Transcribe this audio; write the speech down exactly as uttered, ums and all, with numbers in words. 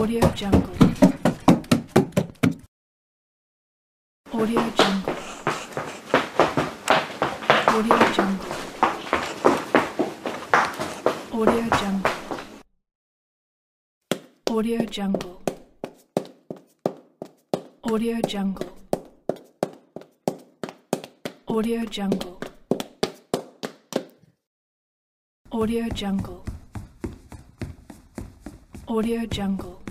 Audio Jungle. Audio Jungle. Audio Jungle. Audio Jungle. Audio Jungle. Audio Jungle. Audio Jungle. Audio Jungle. Audio Jungle.